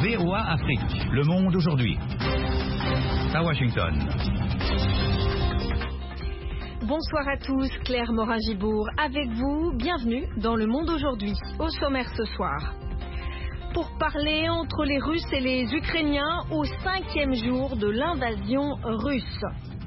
VOA Afrique, Le Monde aujourd'hui. À Washington. Bonsoir à tous, Claire Morin-Gibourg avec vous. Bienvenue dans Le Monde aujourd'hui. Au sommaire ce soir. Pour parler entre les Russes et les Ukrainiens au 5e jour de l'invasion russe.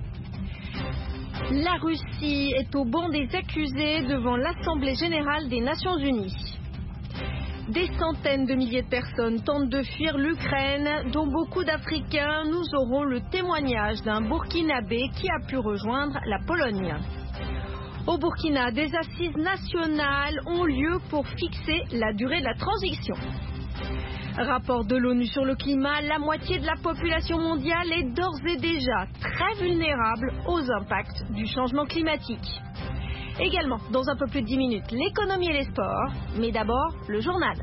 La Russie est au banc des accusés devant l'Assemblée générale des Nations unies. Des centaines de milliers de personnes tentent de fuir l'Ukraine, dont beaucoup d'Africains. Nous aurons le témoignage d'un Burkinabé qui a pu rejoindre la Pologne. Au Burkina, des assises nationales ont lieu pour fixer la durée de la transition. Rapport de l'ONU sur le climat, la moitié de la population mondiale est d'ores et déjà très vulnérable aux impacts du changement climatique. Également, dans un peu plus de 10 minutes, l'économie et les sports, mais d'abord, le journal.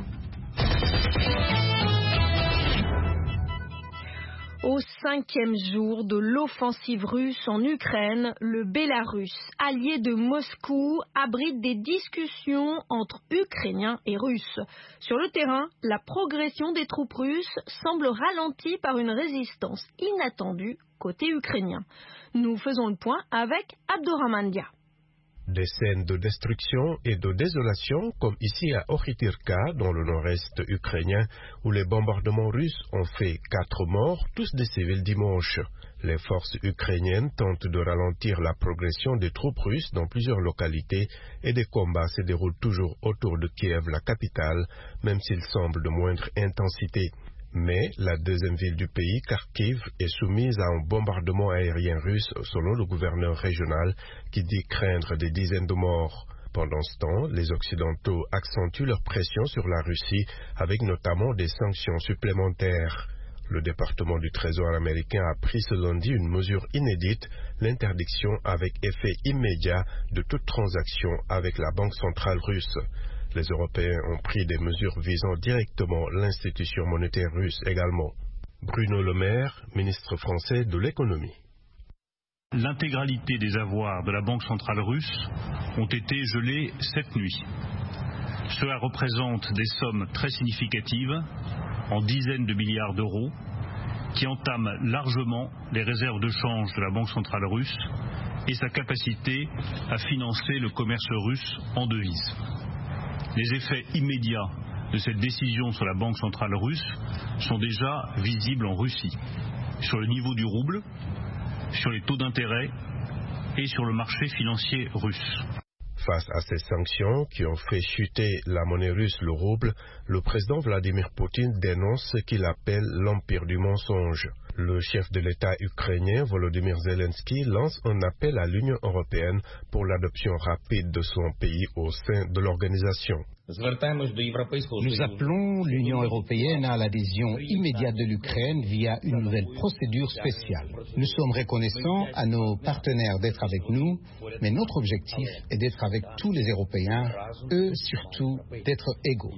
Au 5e jour de l'offensive russe en Ukraine, le Bélarus, allié de Moscou, abrite des discussions entre Ukrainiens et Russes. Sur le terrain, la progression des troupes russes semble ralentie par une résistance inattendue côté ukrainien. Nous faisons le point avec Abdurrahman Dia. Des scènes de destruction et de désolation, comme ici à Okhytyrka, dans le nord-est ukrainien, où les bombardements russes ont fait 4 morts, tous des civils dimanche. Les forces ukrainiennes tentent de ralentir la progression des troupes russes dans plusieurs localités et des combats se déroulent toujours autour de Kiev, la capitale, même s'ils semblent de moindre intensité. Mais la deuxième ville du pays, Kharkiv, est soumise à un bombardement aérien russe selon le gouverneur régional qui dit craindre des dizaines de morts. Pendant ce temps, les Occidentaux accentuent leur pression sur la Russie avec notamment des sanctions supplémentaires. Le département du Trésor américain a pris ce lundi une mesure inédite, l'interdiction avec effet immédiat de toute transaction avec la Banque centrale russe. Les Européens ont pris des mesures visant directement l'institution monétaire russe également. Bruno Le Maire, ministre français de l'économie. L'intégralité des avoirs de la Banque centrale russe ont été gelés cette nuit. Cela représente des sommes très significatives, en dizaines de milliards d'euros, qui entament largement les réserves de change de la Banque centrale russe et sa capacité à financer le commerce russe en devises. Les effets immédiats de cette décision sur la Banque centrale russe sont déjà visibles en Russie, sur le niveau du rouble, sur les taux d'intérêt et sur le marché financier russe. Face à ces sanctions qui ont fait chuter la monnaie russe, le rouble, le président Vladimir Poutine dénonce ce qu'il appelle l'empire du mensonge. Le chef de l'État ukrainien, Volodymyr Zelensky, lance un appel à l'Union européenne pour l'adoption rapide de son pays au sein de l'organisation. Nous appelons l'Union européenne à l'adhésion immédiate de l'Ukraine via une nouvelle procédure spéciale. Nous sommes reconnaissants à nos partenaires d'être avec nous, mais notre objectif est d'être avec tous les Européens, eux surtout d'être égaux.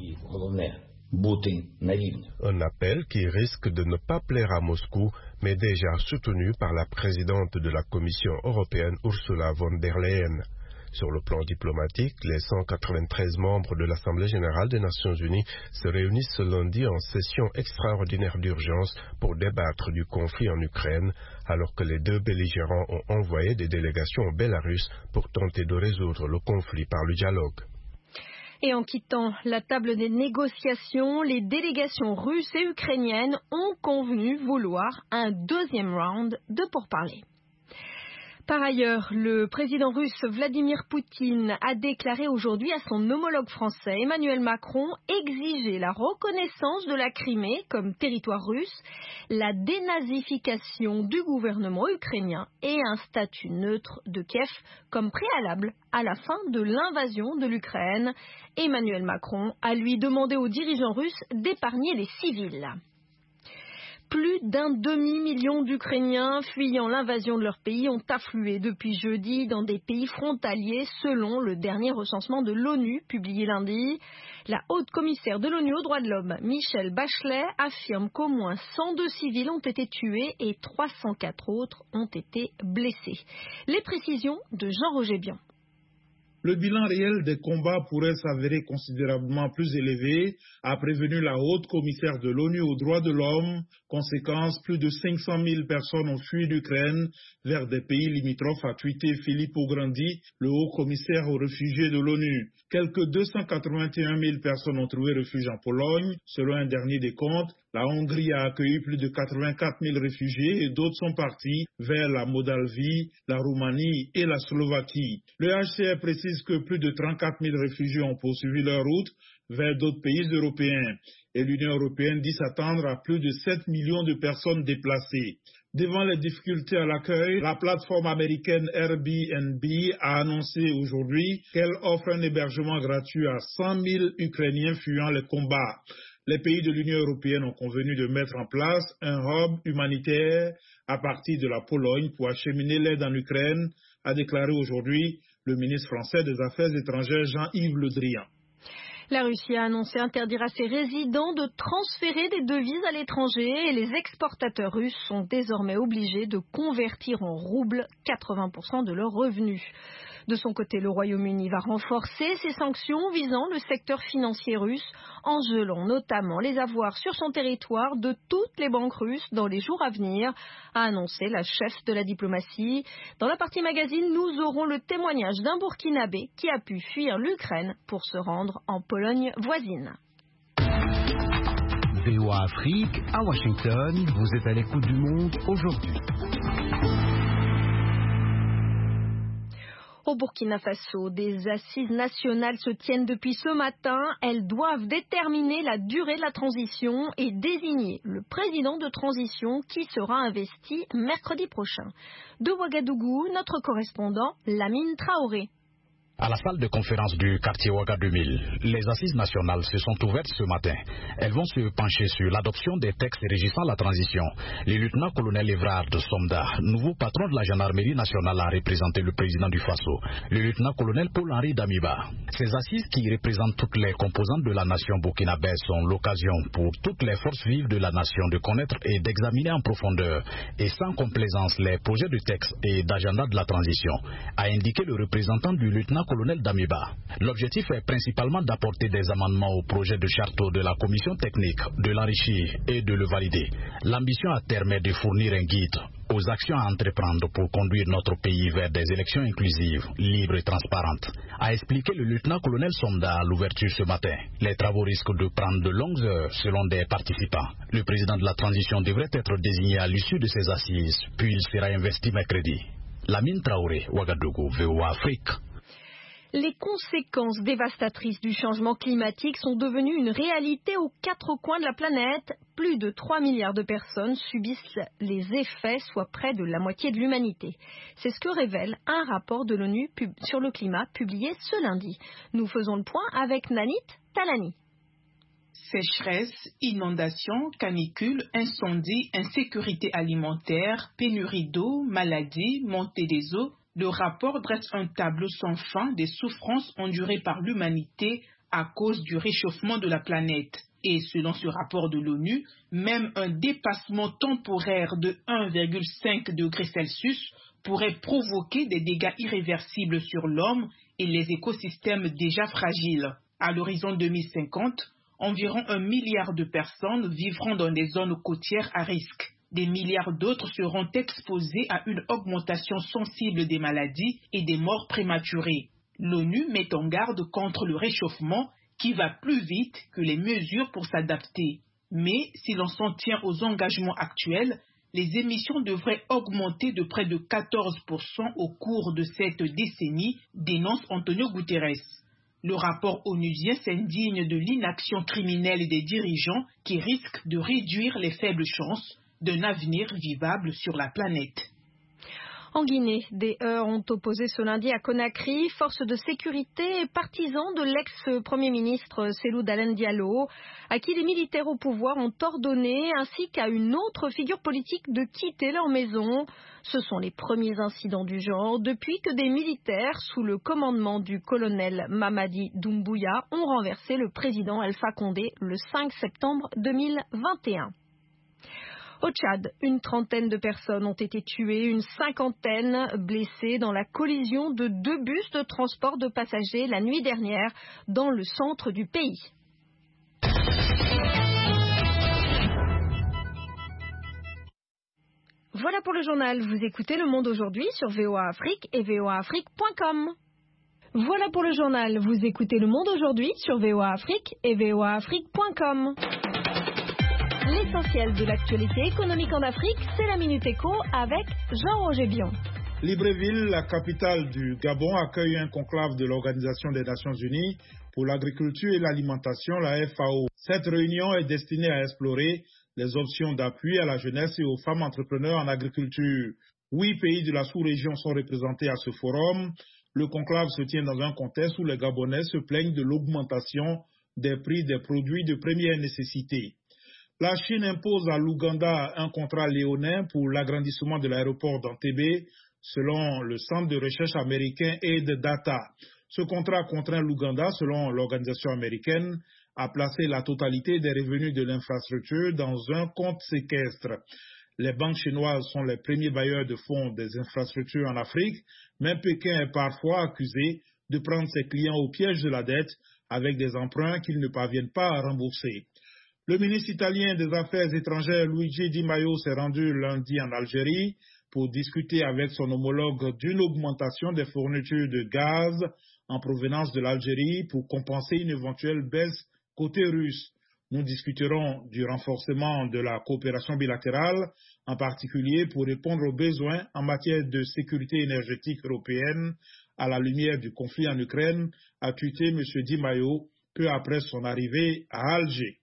Un appel qui risque de ne pas plaire à Moscou, mais déjà soutenu par la présidente de la Commission européenne Ursula von der Leyen. Sur le plan diplomatique, les 193 membres de l'Assemblée générale des Nations unies se réunissent ce lundi en session extraordinaire d'urgence pour débattre du conflit en Ukraine, alors que les deux belligérants ont envoyé des délégations au Bélarus pour tenter de résoudre le conflit par le dialogue. Et en quittant la table des négociations, les délégations russes et ukrainiennes ont convenu vouloir un deuxième round de pourparlers. Par ailleurs, le président russe Vladimir Poutine a déclaré aujourd'hui à son homologue français Emmanuel Macron exiger la reconnaissance de la Crimée comme territoire russe, la dénazification du gouvernement ukrainien et un statut neutre de Kiev comme préalable à la fin de l'invasion de l'Ukraine. Emmanuel Macron a lui demandé aux dirigeants russes d'épargner les civils. Plus d'un demi-million d'Ukrainiens fuyant l'invasion de leur pays ont afflué depuis jeudi dans des pays frontaliers selon le dernier recensement de l'ONU publié lundi. La haute commissaire de l'ONU aux droits de l'homme, Michelle Bachelet, affirme qu'au moins 102 civils ont été tués et 304 autres ont été blessés. Les précisions de Jean-Roger Bian. Le bilan réel des combats pourrait s'avérer considérablement plus élevé, a prévenu la haute commissaire de l'ONU aux droits de l'homme. Conséquence, plus de 500 000 personnes ont fui l'Ukraine vers des pays limitrophes, a tweeté Filippo Grandi, le haut commissaire aux réfugiés de l'ONU. Quelques 281 000 personnes ont trouvé refuge en Pologne. Selon un dernier décompte, la Hongrie a accueilli plus de 84 000 réfugiés et d'autres sont partis vers la Moldavie, la Roumanie et la Slovaquie. Le HCR précise que plus de 34 000 réfugiés ont poursuivi leur route vers d'autres pays européens. Et l'Union européenne dit s'attendre à plus de 7 millions de personnes déplacées. Devant les difficultés à l'accueil, la plateforme américaine Airbnb a annoncé aujourd'hui qu'elle offre un hébergement gratuit à 100 000 Ukrainiens fuyant les combats. Les pays de l'Union européenne ont convenu de mettre en place un hub humanitaire à partir de la Pologne pour acheminer l'aide en Ukraine, a déclaré aujourd'hui le ministre français des Affaires étrangères Jean-Yves Le Drian. La Russie a annoncé interdire à ses résidents de transférer des devises à l'étranger et les exportateurs russes sont désormais obligés de convertir en roubles 80% de leurs revenus. De son côté, le Royaume-Uni va renforcer ses sanctions visant le secteur financier russe en gelant notamment les avoirs sur son territoire de toutes les banques russes dans les jours à venir, a annoncé la chef de la diplomatie. Dans la partie magazine, nous aurons le témoignage d'un Burkinabé qui a pu fuir l'Ukraine pour se rendre en Pologne voisine. VOA Afrique, à Washington, vous êtes à l'écoute du monde aujourd'hui. Au Burkina Faso, des assises nationales se tiennent depuis ce matin. Elles doivent déterminer la durée de la transition et désigner le président de transition qui sera investi mercredi prochain. De Ouagadougou, notre correspondant Lamine Traoré. À la salle de conférence du quartier Ouaga 2000, les assises nationales se sont ouvertes ce matin. Elles vont se pencher sur l'adoption des textes régissant la transition. Le lieutenant-colonel Evrard Somda, nouveau patron de la gendarmerie nationale, a représenté le président du Faso, le lieutenant-colonel Paul-Henri Damiba. Ces assises qui représentent toutes les composantes de la nation burkinabèse sont l'occasion pour toutes les forces vives de la nation de connaître et d'examiner en profondeur et sans complaisance les projets de texte et d'agenda de la transition, a indiqué le représentant du lieutenant-colonel Damiba. L'objectif est principalement d'apporter des amendements au projet de charte de la commission technique, de l'enrichir et de le valider. L'ambition à terme est de fournir un guide aux actions à entreprendre pour conduire notre pays vers des élections inclusives, libres et transparentes, a expliqué le lieutenant-colonel Somda à l'ouverture ce matin. Les travaux risquent de prendre de longues heures selon des participants. Le président de la transition devrait être désigné à l'issue de ces assises, puis il sera investi mercredi. Lamine Traoré, Ouagadougou, VOA Afrique. Les conséquences dévastatrices du changement climatique sont devenues une réalité aux quatre coins de la planète. Plus de 3 milliards de personnes subissent les effets, soit près de la moitié de l'humanité. C'est ce que révèle un rapport de l'ONU sur le climat publié ce lundi. Nous faisons le point avec Nanit Talani. Sécheresse, inondations, canicules, incendies, insécurité alimentaire, pénurie d'eau, maladies, montée des eaux. Le rapport dresse un tableau sans fin des souffrances endurées par l'humanité à cause du réchauffement de la planète. Et selon ce rapport de l'ONU, même un dépassement temporaire de 1,5 degré Celsius pourrait provoquer des dégâts irréversibles sur l'homme et les écosystèmes déjà fragiles. À l'horizon 2050, environ 1 milliard de personnes vivront dans des zones côtières à risque. Des milliards d'autres seront exposés à une augmentation sensible des maladies et des morts prématurées. L'ONU met en garde contre le réchauffement qui va plus vite que les mesures pour s'adapter. Mais si l'on s'en tient aux engagements actuels, les émissions devraient augmenter de près de 14% au cours de cette décennie, dénonce Antonio Guterres. Le rapport onusien s'indigne de l'inaction criminelle des dirigeants qui risquent de réduire les faibles chances d'un avenir vivable sur la planète. En Guinée, des heurts ont opposé ce lundi à Conakry forces de sécurité et partisans de l'ex-premier ministre Cellou Dalein Diallo, à qui les militaires au pouvoir ont ordonné, ainsi qu'à une autre figure politique, de quitter leur maison. Ce sont les premiers incidents du genre depuis que des militaires, sous le commandement du colonel Mamadi Doumbouya, ont renversé le président Alpha Condé le 5 septembre 2021. Au Tchad, une trentaine de personnes ont été tuées, une cinquantaine blessées dans la collision de 2 bus de transport de passagers la nuit dernière dans le centre du pays. Voilà pour le journal. Vous écoutez Le Monde aujourd'hui sur VOA Afrique et voaafrique.com. Voilà pour le journal. Vous écoutez Le Monde aujourd'hui sur VOA Afrique et voaafrique.com. L'essentiel de l'actualité économique en Afrique, c'est la Minute Éco avec Jean-Roger Bion. Libreville, la capitale du Gabon, accueille un conclave de l'Organisation des Nations Unies pour l'agriculture et l'alimentation, la FAO. Cette réunion est destinée à explorer les options d'appui à la jeunesse et aux femmes entrepreneurs en agriculture. 8 pays de la sous-région sont représentés à ce forum. Le conclave se tient dans un contexte où les Gabonais se plaignent de l'augmentation des prix des produits de première nécessité. La Chine impose à l'Ouganda un contrat léonin pour l'agrandissement de l'aéroport d'Entebbe, selon le centre de recherche américain Aid Data. Ce contrat contraint l'Ouganda, selon l'organisation américaine, à placer la totalité des revenus de l'infrastructure dans un compte séquestre. Les banques chinoises sont les premiers bailleurs de fonds des infrastructures en Afrique, mais Pékin est parfois accusé de prendre ses clients au piège de la dette avec des emprunts qu'ils ne parviennent pas à rembourser. Le ministre italien des Affaires étrangères Luigi Di Maio s'est rendu lundi en Algérie pour discuter avec son homologue d'une augmentation des fournitures de gaz en provenance de l'Algérie pour compenser une éventuelle baisse côté russe. Nous discuterons du renforcement de la coopération bilatérale, en particulier pour répondre aux besoins en matière de sécurité énergétique européenne à la lumière du conflit en Ukraine, a tweeté M. Di Maio peu après son arrivée à Alger.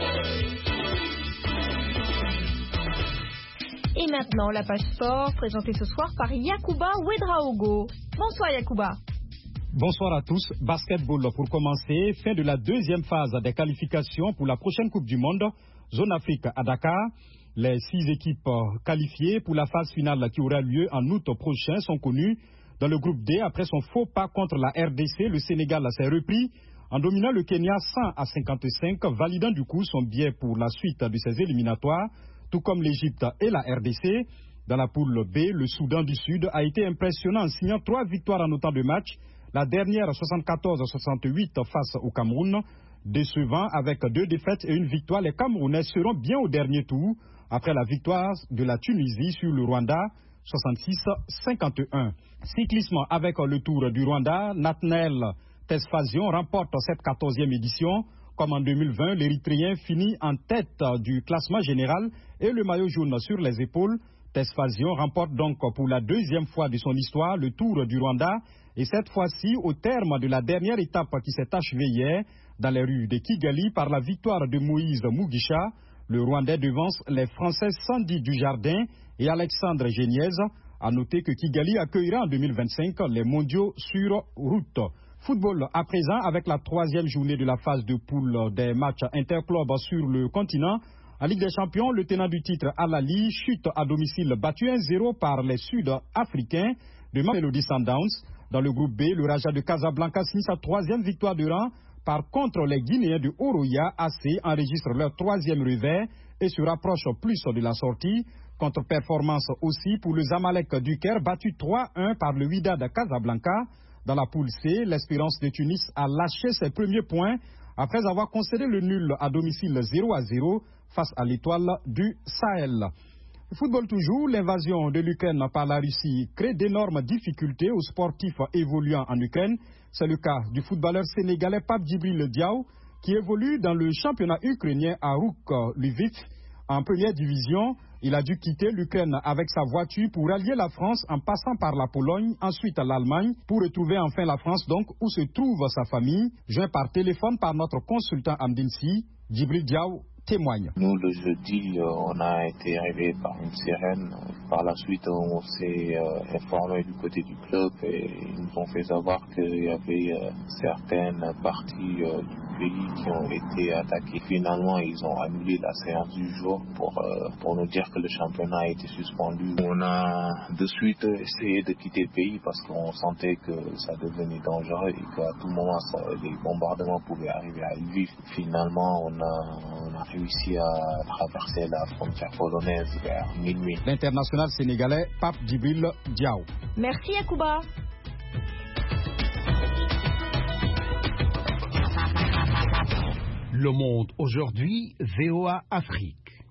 Et maintenant, la page sport, présentée ce soir par Yacouba Ouedraogo. Bonsoir Yacouba. Bonsoir à tous. Basketball pour commencer. Fin de la deuxième phase des qualifications pour la prochaine Coupe du Monde, Zone Afrique à Dakar. Les 6 équipes qualifiées pour la phase finale qui aura lieu en août prochain sont connues. Dans le groupe D, après son faux pas contre la RDC, le Sénégal s'est repris en dominant le Kenya 100-55, validant du coup son billet pour la suite de ses éliminatoires, tout comme l'Égypte et la RDC. Dans la poule B, le Soudan du Sud a été impressionnant en signant 3 victoires en autant de matchs. La dernière 74-68 face au Cameroun. Décevant avec 2 défaites et une victoire, les Camerounais seront bien au dernier tour après la victoire de la Tunisie sur le Rwanda 66-51. Cyclisme avec le Tour du Rwanda, Nathanaël Tesfazion remporte cette 14e édition. Comme en 2020, l'Érythréen finit en tête du classement général et le maillot jaune sur les épaules. Tesfazion remporte donc pour la 2e fois de son histoire le Tour du Rwanda. Et cette fois-ci, au terme de la dernière étape qui s'est achevée hier dans les rues de Kigali par la victoire de Moïse Mugisha, le Rwandais devance les Français Sandy Dujardin et Alexandre Géniez. À noter que Kigali accueillera en 2025 les mondiaux sur route. Football à présent avec la 3e journée de la phase de poule des matchs interclubs sur le continent. En Ligue des Champions, le tenant du titre Al-Ahly chute à domicile battu 1-0 par les Sud-Africains de Mamelodi Sundowns. Dans le groupe B, le Raja de Casablanca signe sa 3e victoire de rang. Par contre, les Guinéens de Oroya AC enregistrent leur 3e revers et se rapprochent plus de la sortie. Contre-performance aussi pour le Zamalek du Caire, battu 3-1 par le Wydad de Casablanca. Dans la poule C, l'Espérance de Tunis a lâché ses premiers points après avoir concédé le nul à domicile 0-0 face à l'Étoile du Sahel. Football toujours, l'invasion de l'Ukraine par la Russie crée d'énormes difficultés aux sportifs évoluant en Ukraine. C'est le cas du footballeur sénégalais Pape Djibril Diaw qui évolue dans le championnat ukrainien à Rouk Lviv. En première division, il a dû quitter l'Ukraine avec sa voiture pour rallier la France en passant par la Pologne, ensuite l'Allemagne, pour retrouver enfin la France donc où se trouve sa famille. Joint par téléphone par notre consultant Amdinsi, Djibril Diaw témoigne. Nous, le jeudi, on a été arrivé par une sirène. Par la suite, on s'est informé du côté du club et ils nous ont fait savoir qu'il y avait certaines parties du pays qui ont été attaquées. Finalement, ils ont annulé la séance du jour pour nous dire que le championnat a été suspendu. On a de suite essayé de quitter le pays parce qu'on sentait que ça devenait dangereux et qu'à tout moment, les bombardements pouvaient arriver à Lviv. Finalement, on a réussi à traverser la frontière polonaise vers minuit. L'international sénégalais Pape Djibril Diaw. Merci Yacouba. Le Monde aujourd'hui, VOA Afrique.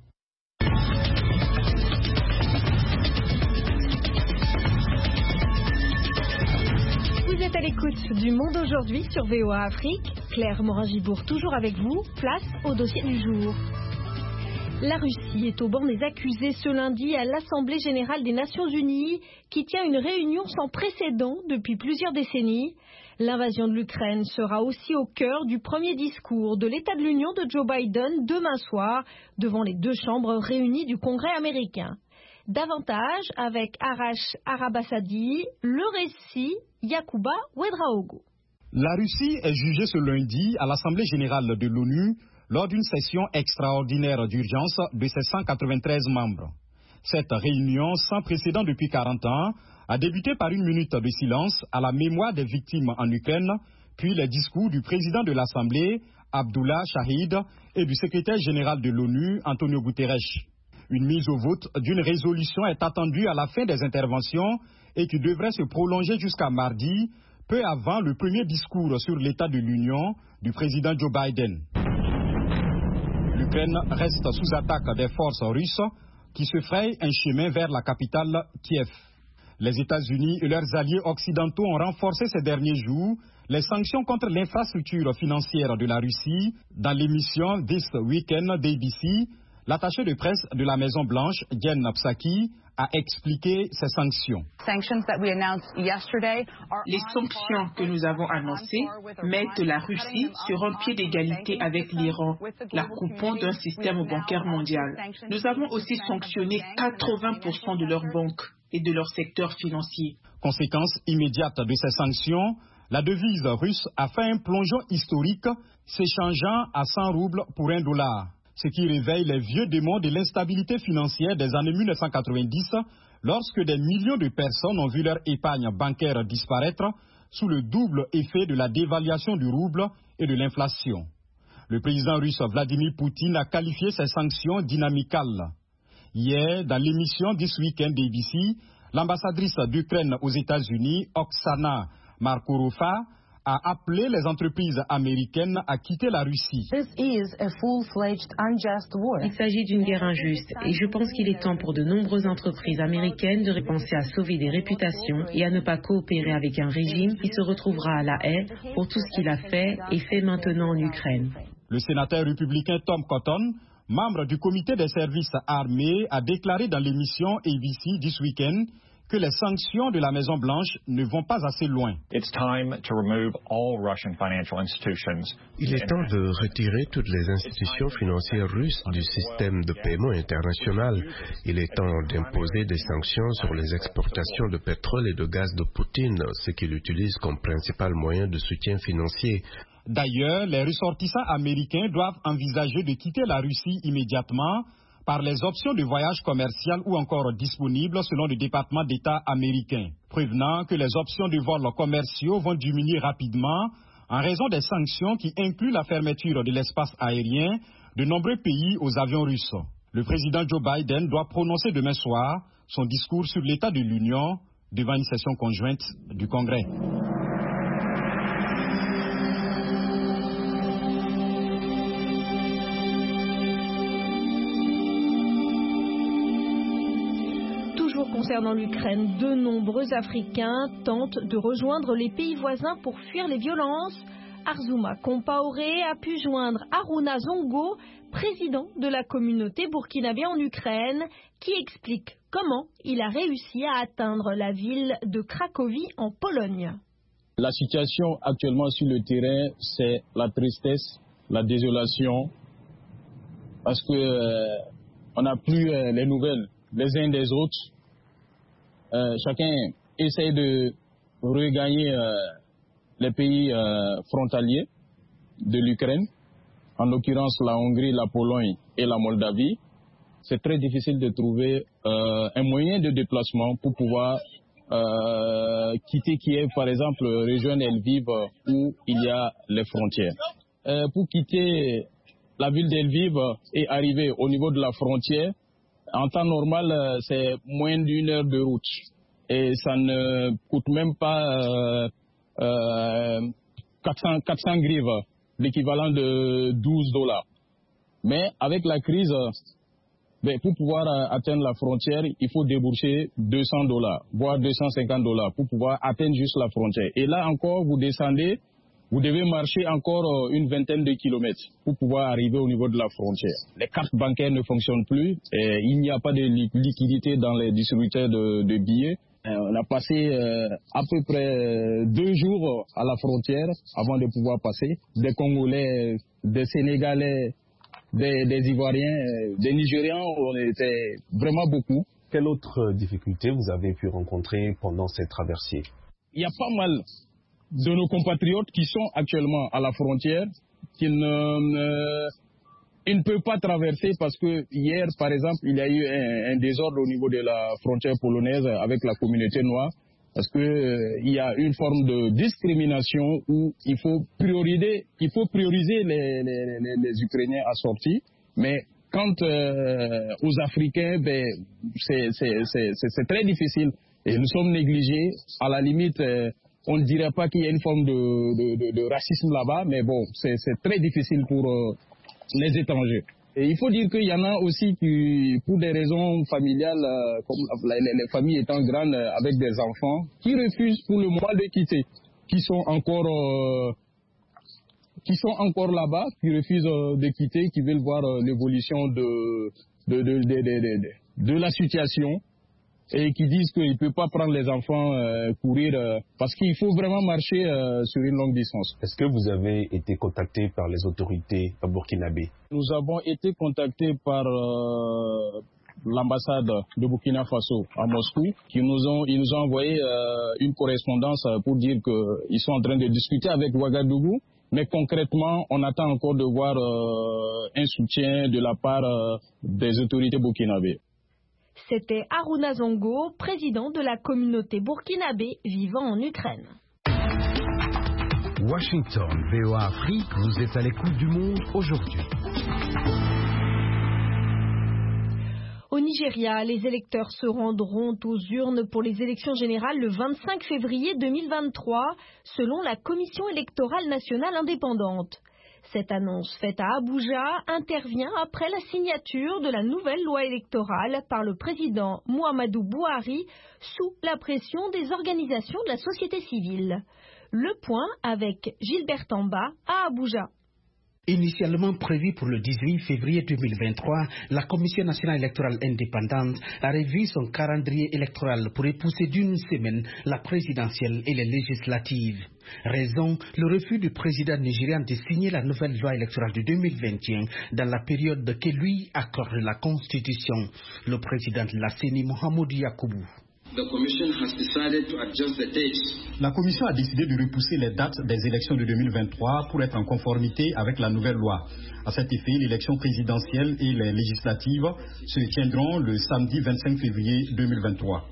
Vous êtes à l'écoute du Monde aujourd'hui sur VOA Afrique. Claire Morin-Gibourg toujours avec vous. Place au dossier du jour. La Russie est au banc des accusés ce lundi à l'Assemblée générale des Nations unies qui tient une réunion sans précédent depuis plusieurs décennies. L'invasion de l'Ukraine sera aussi au cœur du premier discours de l'État de l'Union de Joe Biden demain soir devant les deux chambres réunies du Congrès américain. Davantage avec Arash Arabasadi, le récit Yacouba Ouedraogo. La Russie est jugée ce lundi à l'Assemblée générale de l'ONU lors d'une session extraordinaire d'urgence de ses 193 membres. Cette réunion sans précédent depuis 40 ans a débuté par une minute de silence à la mémoire des victimes en Ukraine, puis les discours du président de l'Assemblée, Abdullah Shahid, et du secrétaire général de l'ONU, Antonio Guterres. Une mise au vote d'une résolution est attendue à la fin des interventions et qui devrait se prolonger jusqu'à mardi, peu avant le premier discours sur l'état de l'Union du président Joe Biden. L'Ukraine reste sous attaque des forces russes qui se frayent un chemin vers la capitale Kiev. Les États-Unis et leurs alliés occidentaux ont renforcé ces derniers jours les sanctions contre l'infrastructure financière de la Russie. Dans l'émission This Weekend d'ABC, l'attaché de presse de la Maison-Blanche, Jen Psaki, a expliqué ces sanctions. Les sanctions que nous avons annoncées mettent la Russie sur un pied d'égalité avec l'Iran, la coupant d'un système bancaire mondial. Nous avons aussi sanctionné 80% de leurs banques et de leur secteur financier. Conséquence immédiate de ces sanctions, la devise russe a fait un plongeon historique, s'échangeant à 100 roubles pour $1. Ce qui réveille les vieux démons de l'instabilité financière des années 1990, lorsque des millions de personnes ont vu leur épargne bancaire disparaître sous le double effet de la dévaluation du rouble et de l'inflation. Le président russe Vladimir Poutine a qualifié ces sanctions dynamicales. Hier, dans l'émission This Weekend d'ABC, l'ambassadrice d'Ukraine aux États-Unis, Oksana Markorova, a appelé les entreprises américaines à quitter la Russie. Il s'agit d'une guerre injuste et je pense qu'il est temps pour de nombreuses entreprises américaines de penser à sauver des réputations et à ne pas coopérer avec un régime qui se retrouvera à la haie pour tout ce qu'il a fait et fait maintenant en Ukraine. Le sénateur républicain Tom Cotton, membre du comité des services armés, a déclaré dans l'émission ABC This Weekend que les sanctions de la Maison-Blanche ne vont pas assez loin. Il est temps de retirer toutes les institutions financières russes du système de paiement international. Il est temps d'imposer des sanctions sur les exportations de pétrole et de gaz de Poutine, ce qu'il utilise comme principal moyen de soutien financier. D'ailleurs, les ressortissants américains doivent envisager de quitter la Russie immédiatement par les options de voyage commercial ou encore disponibles selon le département d'État américain, prévenant que les options de vols commerciaux vont diminuer rapidement en raison des sanctions qui incluent la fermeture de l'espace aérien de nombreux pays aux avions russes. Le président Joe Biden doit prononcer demain soir son discours sur l'état de l'Union devant une session conjointe du Congrès. Concernant l'Ukraine, de nombreux Africains tentent de rejoindre les pays voisins pour fuir les violences. Arzouma Compaoré a pu joindre Aruna Zongo, président de la communauté burkinabé en Ukraine, qui explique comment il a réussi à atteindre la ville de Cracovie en Pologne. La situation actuellement sur le terrain, c'est la tristesse, la désolation, parce que on n'a plus les nouvelles les uns des autres. Chacun essaie de regagner les pays frontaliers de l'Ukraine, en l'occurrence la Hongrie, la Pologne et la Moldavie. C'est très difficile de trouver un moyen de déplacement pour pouvoir quitter Kiev, par exemple, rejoindre Lviv où il y a les frontières. Pour quitter la ville d'Elviv est arrivée au niveau de la frontière, en temps normal, c'est moins d'1 heure de route. Et ça ne coûte même pas 400 grives, l'équivalent de $12. Mais avec la crise, pour pouvoir atteindre la frontière, il faut débourser $200, voire $250 pour pouvoir atteindre juste la frontière. Et là encore, vous descendez, vous devez marcher encore une vingtaine de kilomètres pour pouvoir arriver au niveau de la frontière. Les cartes bancaires ne fonctionnent plus, et il n'y a pas de liquidité dans les distributeurs de billets. On a passé à peu près 2 jours à la frontière avant de pouvoir passer. Des Congolais, des Sénégalais, des Ivoiriens, des Nigérians, on était vraiment beaucoup. Quelle autre difficulté vous avez pu rencontrer pendant cette traversée? Il y a pas mal de nos compatriotes qui sont actuellement à la frontière, qui ne peuvent pas traverser parce que hier, par exemple, il y a eu un désordre au niveau de la frontière polonaise avec la communauté noire, parce que il y a une forme de discrimination où il faut prioriser les Ukrainiens assortis, mais quant aux Africains, c'est très difficile et nous sommes négligés. À la limite, on ne dirait pas qu'il y a une forme de racisme là-bas, mais bon, c'est très difficile pour les étrangers. Et il faut dire qu'il y en a aussi qui, pour des raisons familiales, comme les familles étant grandes avec des enfants, qui refusent pour le moment de quitter, qui sont encore là-bas, qui refusent de quitter, qui veulent voir l'évolution de la situation, et qui disent qu'ils ne peuvent pas prendre les enfants courir parce qu'il faut vraiment marcher sur une longue distance. Est-ce que vous avez été contacté par les autorités burkinabées? Nous avons été contactés par l'ambassade de Burkina Faso à Moscou, ils nous ont envoyé une correspondance pour dire qu'ils sont en train de discuter avec Ouagadougou, mais concrètement, on attend encore de voir un soutien de la part des autorités burkinabées. C'était Haruna Zongo, président de la communauté burkinabé vivant en Ukraine. Washington, VOA Afrique, vous êtes à l'écoute du monde aujourd'hui. Au Nigeria, les électeurs se rendront aux urnes pour les élections générales le 25 février 2023, selon la Commission électorale nationale indépendante. Cette annonce faite à Abuja intervient après la signature de la nouvelle loi électorale par le président Muhammadu Buhari sous la pression des organisations de la société civile. Le point avec Gilbert Tamba à Abuja. Initialement prévu pour le 18 février 2023, la Commission nationale électorale indépendante a revu son calendrier électoral pour repousser d'une semaine la présidentielle et les législatives. Raison, le refus du président nigérian de signer la nouvelle loi électorale de 2021 dans la période que lui accorde la Constitution. Le président de la CENI, Mohamedou Yakubu. La Commission a décidé de repousser les dates des élections de 2023 pour être en conformité avec la nouvelle loi. À cet effet, l'élection présidentielle et les législatives se tiendront le samedi 25 février 2023.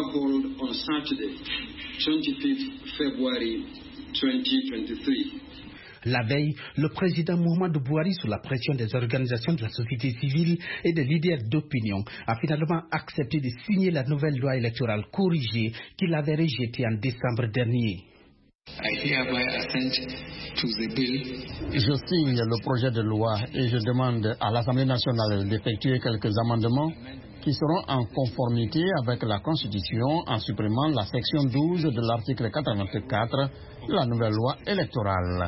La veille, le président Muhammadu Buhari, sous la pression des organisations de la société civile et des leaders d'opinion, a finalement accepté de signer la nouvelle loi électorale corrigée qu'il avait rejetée en décembre dernier. Je signe le projet de loi et je demande à l'Assemblée nationale d'effectuer quelques amendements qui seront en conformité avec la Constitution en supprimant la section 12 de l'article 84 de la nouvelle loi électorale.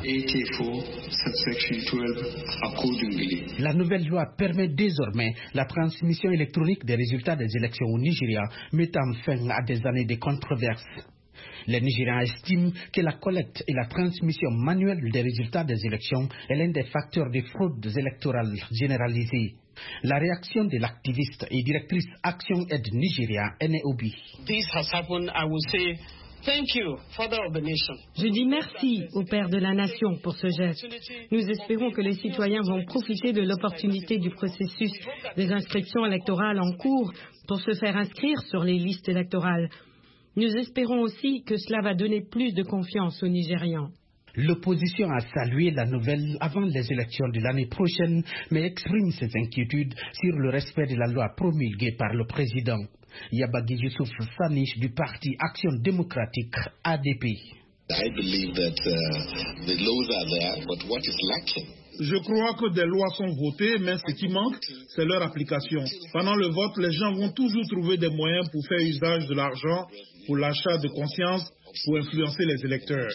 La nouvelle loi permet désormais la transmission électronique des résultats des élections au Nigeria, mettant fin à des années de controverses. Les Nigérians estiment que la collecte et la transmission manuelle des résultats des élections est l'un des facteurs de fraudes électorales généralisées. La réaction de l'activiste et directrice Action Aid Nigeria, Eneobi. Je dis merci au Père de la Nation pour ce geste. Nous espérons que les citoyens vont profiter de l'opportunité du processus des inscriptions électorales en cours pour se faire inscrire sur les listes électorales. Nous espérons aussi que cela va donner plus de confiance aux Nigérians. L'opposition a salué la nouvelle avant les élections de l'année prochaine, mais exprime ses inquiétudes sur le respect de la loi promulguée par le président. Yabagi Youssouf Sanish du parti Action démocratique ADP. Je crois que des lois sont votées, mais ce qui manque, c'est leur application. Pendant le vote, les gens vont toujours trouver des moyens pour faire usage de l'argent, pour l'achat de conscience, pour influencer les électeurs.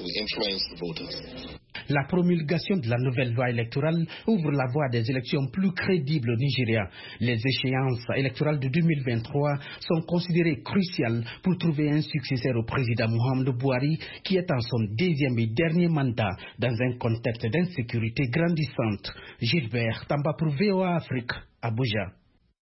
La promulgation de la nouvelle loi électorale ouvre la voie à des élections plus crédibles au Nigeria. Les échéances électorales de 2023 sont considérées cruciales pour trouver un successeur au président Muhammadu Buhari, qui est en son deuxième et dernier mandat dans un contexte d'insécurité grandissante. Gilbert Tamba pour VOA Afrique, Abuja.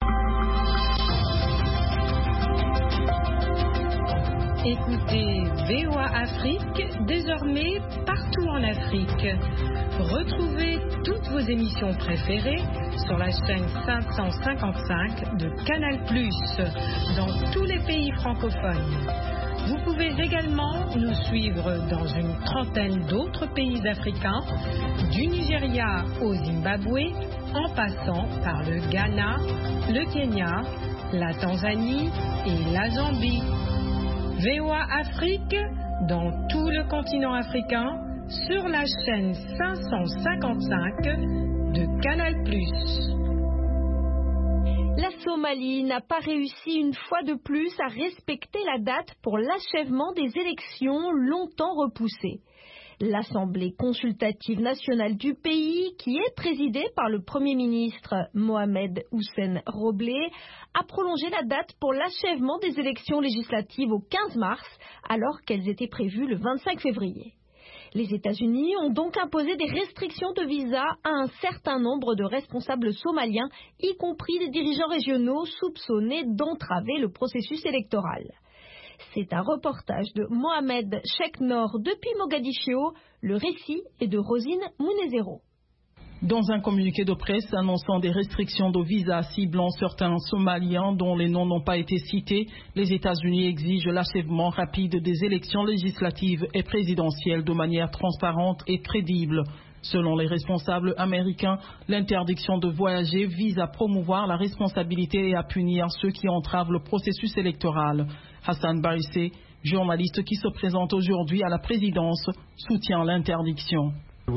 Écoutez VOA Afrique, désormais partout en Afrique. Retrouvez toutes vos émissions préférées sur la chaîne 555 de Canal+, dans tous les pays francophones. Vous pouvez également nous suivre dans une trentaine d'autres pays africains, du Nigeria au Zimbabwe, en passant par le Ghana, le Kenya, la Tanzanie et la Zambie. VOA Afrique, dans tout le continent africain, sur la chaîne 555 de Canal+. La Somalie n'a pas réussi une fois de plus à respecter la date pour l'achèvement des élections longtemps repoussées. L'Assemblée consultative nationale du pays, qui est présidée par le Premier ministre Mohamed Hussein Roblé, a prolongé la date pour l'achèvement des élections législatives au 15 mars, alors qu'elles étaient prévues le 25 février. Les États-Unis ont donc imposé des restrictions de visa à un certain nombre de responsables somaliens, y compris des dirigeants régionaux soupçonnés d'entraver le processus électoral. C'est un reportage de Mohamed Sheikh Noor depuis Mogadiscio. Le récit est de Rosine Mounezero. Dans un communiqué de presse annonçant des restrictions de visa ciblant certains Somaliens dont les noms n'ont pas été cités, les États-Unis exigent l'achèvement rapide des élections législatives et présidentielles de manière transparente et crédible. Selon les responsables américains, l'interdiction de voyager vise à promouvoir la responsabilité et à punir ceux qui entravent le processus électoral. Hassan Barissé, journaliste qui se présente aujourd'hui à la présidence, soutient l'interdiction.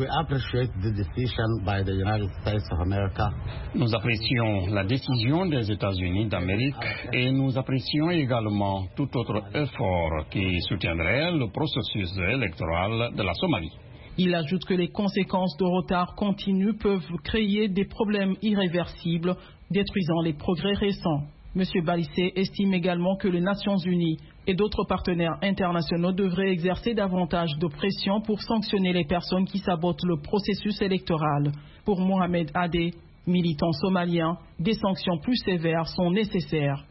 Nous apprécions la décision des États-Unis d'Amérique et nous apprécions également tout autre effort qui soutiendrait le processus électoral de la Somalie. Il ajoute que les conséquences de retard continu peuvent créer des problèmes irréversibles, détruisant les progrès récents. M. Barissé estime également que les Nations Unies et d'autres partenaires internationaux devraient exercer davantage de pression pour sanctionner les personnes qui sabotent le processus électoral. Pour Mohamed Adé, militant somalien, des sanctions plus sévères sont nécessaires.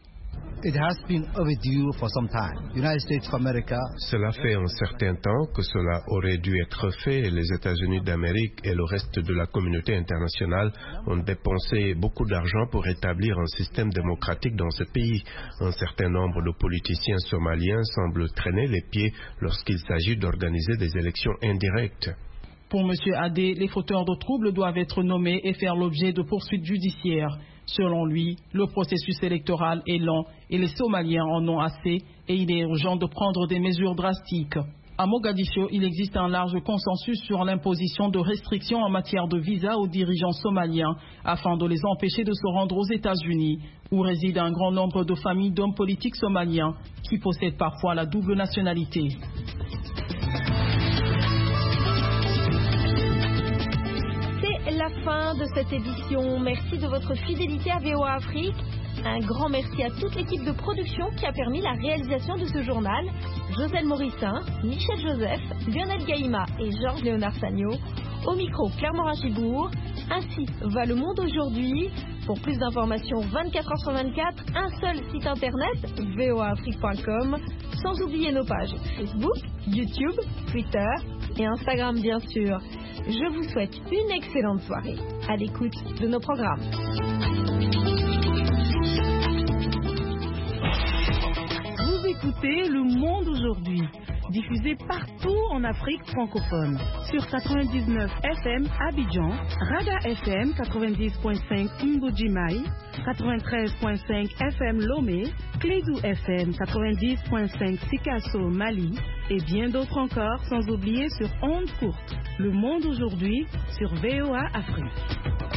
Cela fait un certain temps que cela aurait dû être fait et les États-Unis d'Amérique et le reste de la communauté internationale ont dépensé beaucoup d'argent pour établir un système démocratique dans ce pays. Un certain nombre de politiciens somaliens semblent traîner les pieds lorsqu'il s'agit d'organiser des élections indirectes. Pour M. Adé, les fauteurs de troubles doivent être nommés et faire l'objet de poursuites judiciaires. Selon lui, le processus électoral est lent et les Somaliens en ont assez et il est urgent de prendre des mesures drastiques. À Mogadiscio, il existe un large consensus sur l'imposition de restrictions en matière de visa aux dirigeants somaliens afin de les empêcher de se rendre aux États-Unis, où réside un grand nombre de familles d'hommes politiques somaliens qui possèdent parfois la double nationalité. La fin de cette édition. Merci de votre fidélité à VOA Afrique. Un grand merci à toute l'équipe de production qui a permis la réalisation de ce journal. Joselle Morissin, Michel Joseph, Lionel Gaïma et Georges Léonard Sagno. Au micro, Claire Morin-Gibourg. Ainsi va le monde aujourd'hui. Pour plus d'informations 24h sur 24, un seul site internet, voaafrique.com, sans oublier nos pages Facebook, YouTube, Twitter et Instagram bien sûr. Je vous souhaite une excellente soirée à l'écoute de nos programmes. Vous écoutez Le Monde aujourd'hui. diffusée partout en Afrique francophone. Sur 99 FM Abidjan, Raga FM 90.5 Mbujimai, 93.5 FM Lomé, Clédou FM 90.5 Sikasso Mali et bien d'autres encore, sans oublier sur ondes courtes. Le monde aujourd'hui sur VOA Afrique.